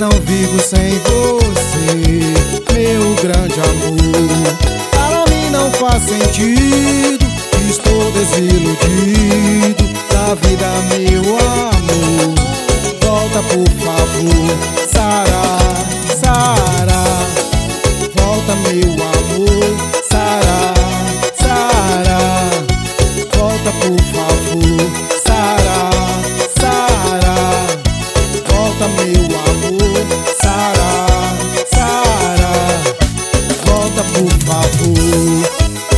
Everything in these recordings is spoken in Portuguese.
não vivo sem você, meu grande amor. Para mim não faz sentido, estou desiludido da vida, meu amor. Volta por favor, Sara, Sara. Volta meu amor, Sara, Sara. Volta por favor, Sara, Sara. Volta meu amor, Sara, Sara. Volta por favor.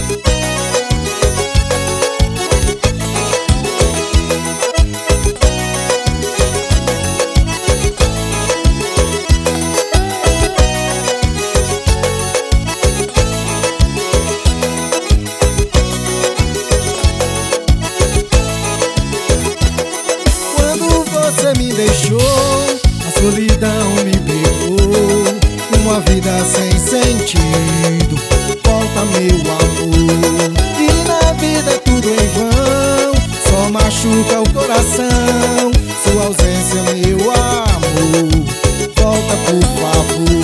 Você me deixou, a solidão me pegou, uma vida sem sentido. Volta meu amor, e na vida é tudo em vão, só machuca o coração, sua ausência meu amor. Volta por favor.